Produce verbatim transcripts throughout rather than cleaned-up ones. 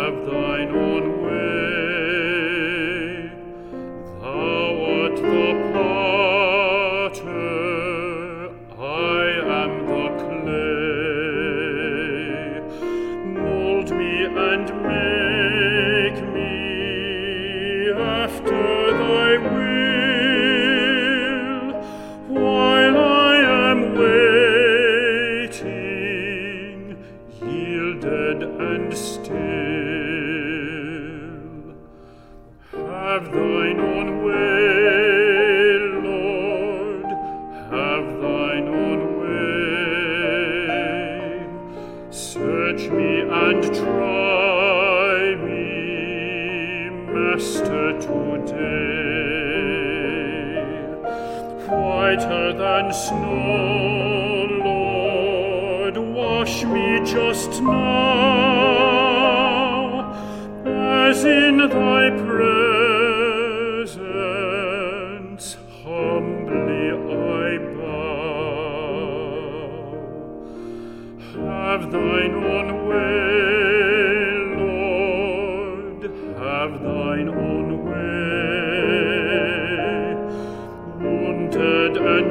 have thine own way. Thou art the potter, I am the clay. Mold me and make me after thy will, while I am waiting, yielded and still. Have thine own way, Lord, have thine own way. Search me and try me, Master, today. Whiter than snow, Lord, wash me just now, as in thy presence humbly I bow. Have thine own way, Lord, have thine own way. Wounded and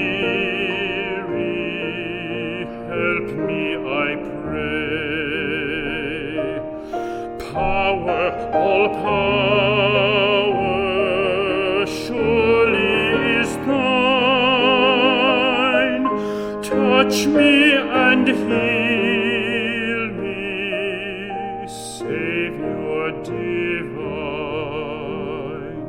weary, help me, I pray. Power, all power, surely is thine. Touch me and heal me, Savior divine.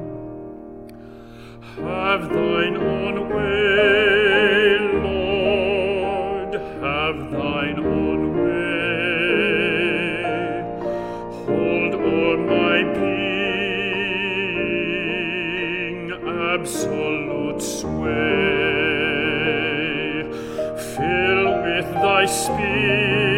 Have thine own way, Lord, have thine own way. Hold o'er my being absolute sway. Fill with thy spirit